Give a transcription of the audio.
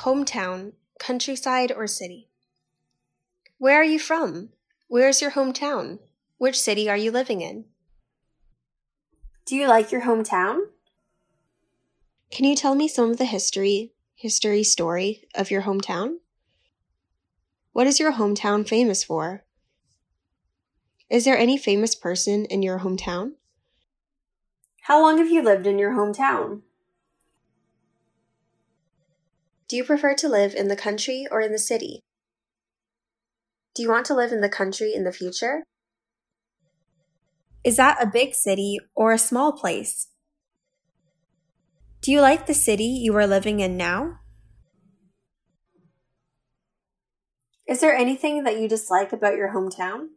hometown, countryside, or city? Where are you from? Where is your hometown? Which city are you living in? Do you like your hometown? Can you tell me some of the history story of your hometown? What is your hometown famous for? Is there any famous person in your hometown? How long have you lived in your hometown? Do you prefer to live in the country or in the city? Do you want to live in the country in the future? Is that a big city or a small place? Do you like the city you are living in now? Is there anything that you dislike about your hometown?